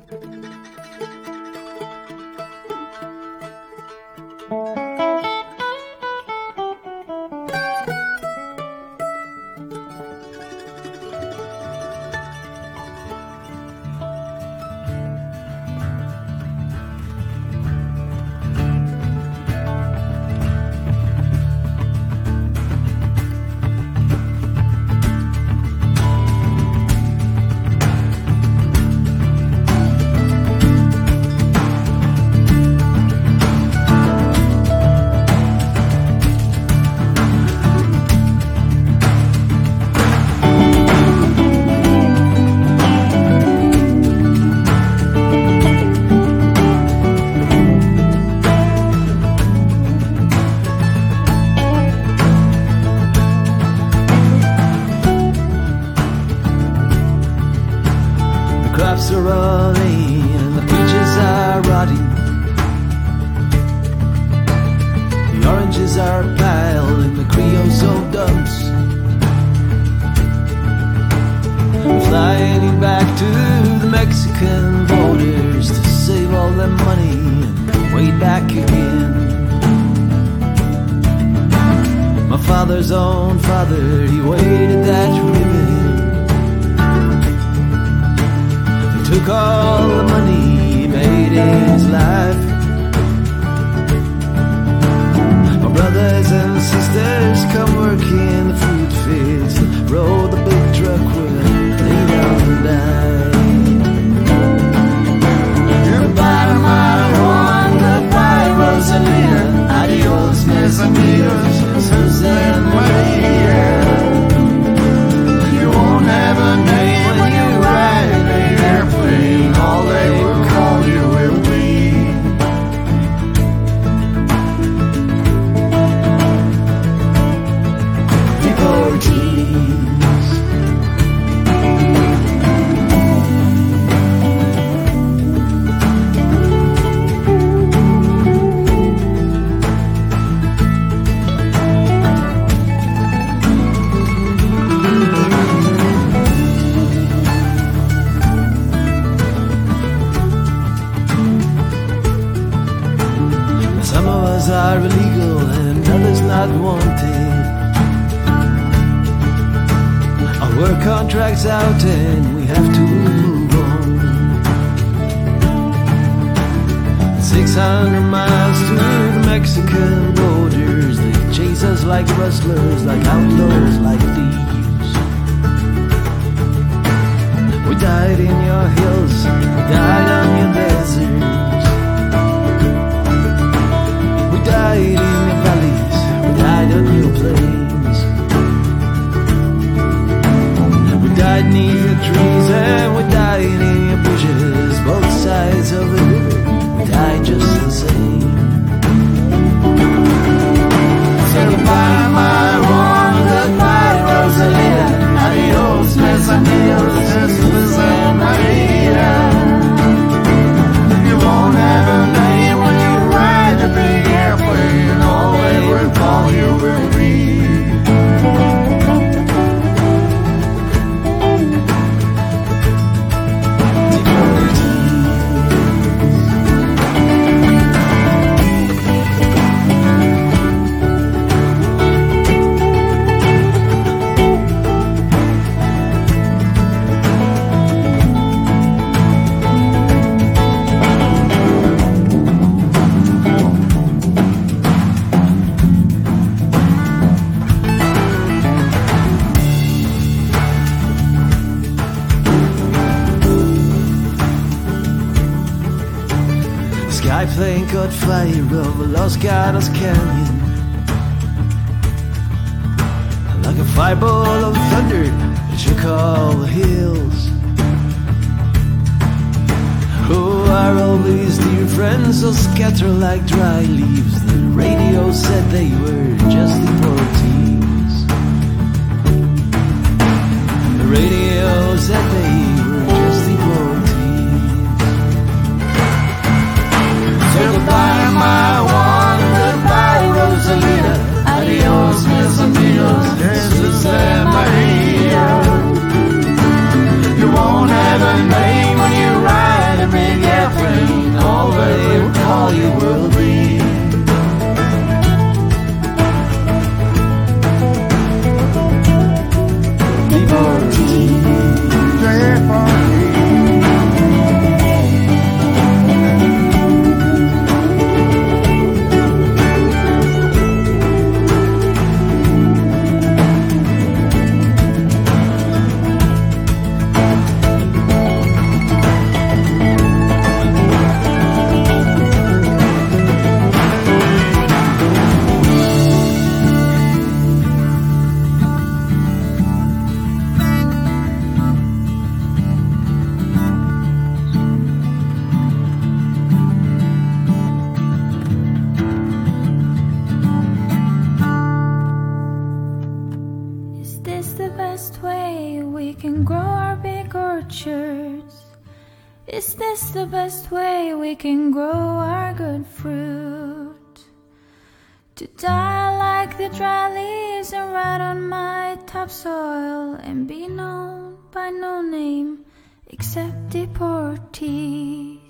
Crops are rolling and the peaches are rotting. The oranges are piled in the creosote dumps. Flying back to the Mexican borders to save all their money and wait back again. My father's own father, he waded that river. Took all the money he made in his life. My brothers and sisters come work in the fruit fields, rode the big truck where they down and die. Goodbye, my Juan, goodbye, Rosalina. Adios, mis amigos, Jose and Maria. You won't have a name when you ride in the airplane. All they will call you will be deportees. Some of us are illegal and others not wanted. Our work contract's out and we have to move on. 600 miles to the Mexican borders. They chase us like rustlers, like outlaws, like thieves. We died in your hills, we died on your deserts. We died in your valleys, we died on your plains. We died neath your trees and we died in your bushes. Both sides of the river, we died just the same. Say goodbye, my Juan, goodbye, Rosalina. Adios, mis amigos, Jesus and Maria. You won't have a name when you ride the big airplane. All they will call you will be Skyplane caught fire over Los Gatos Canyon. Like a fireball of thunder, it shook all the hills. Oh, are all these dear friends so scattered like dry leaves? The radio said they were just deportees. The radio said they were just deportees. So goodbye, my Juan, goodbye, Rosalina. Adios, mis amigos, Jesus and Maria. You won't have a name when you ride a can grow our big orchards? Is this the best way we can grow our good fruit? To die like the dry leaves and rot on my topsoil and be known by no name except deportee.